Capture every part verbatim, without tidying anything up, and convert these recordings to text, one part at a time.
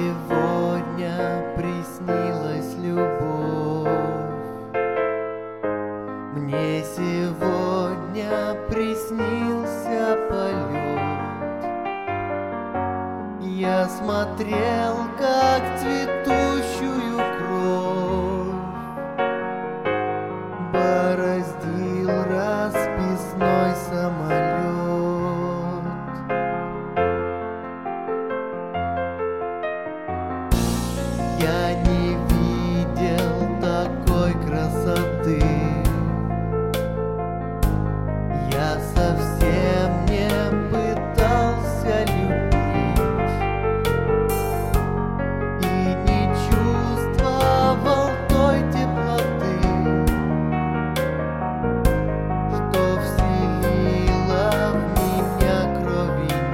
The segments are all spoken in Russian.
сегодня приснилась любовь. Мне сегодня приснился полет. Я смотрел, как цветущую кровь бороздил расписной самолет. Я не видел такой красоты. Я совсем не пытался любить и не чувствовал той теплоты, что вселила в меня кровь и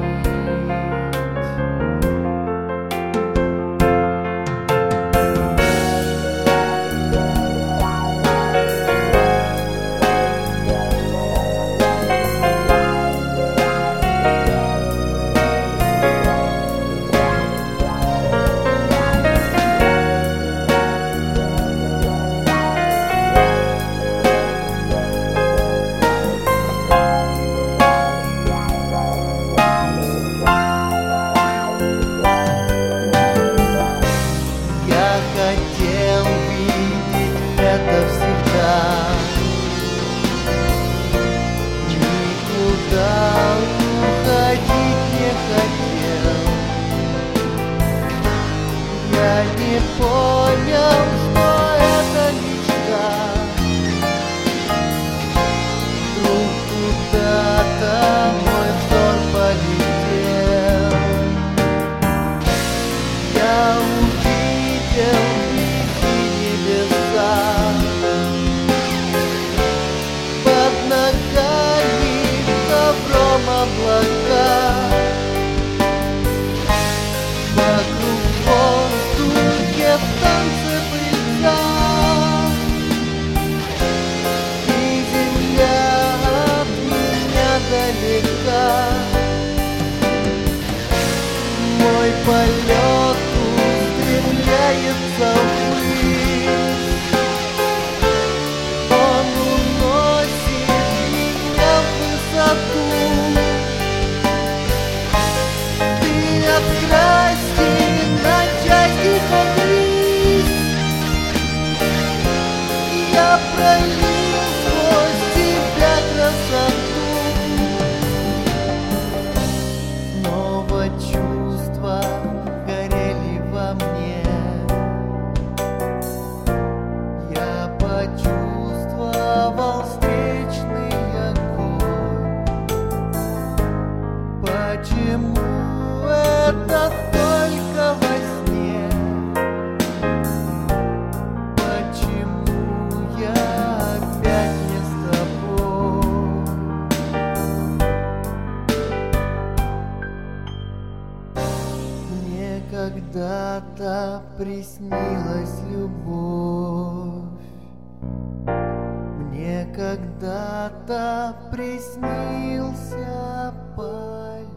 хотел видеть это всегда. Никуда уходить не хотел. Я не понял, что это мечта. Вдруг куда-то мой взор полетел. Я увидел небеса, под ногами ковром облака, вокруг в воздухе в танце пыльца, и земля от меня далека. Мой полет устремляется ввысь. Он уносит меня в высоту. Ты от страсти на части подлись. Я пролил сквозь тебя красоту. Снова чувства горели во мне. Я почувствовал встречный огонь. Почему это только во сне? Почему я опять не с тобой? Мне когда-то приснилась любовь. Мне когда-то приснился полет.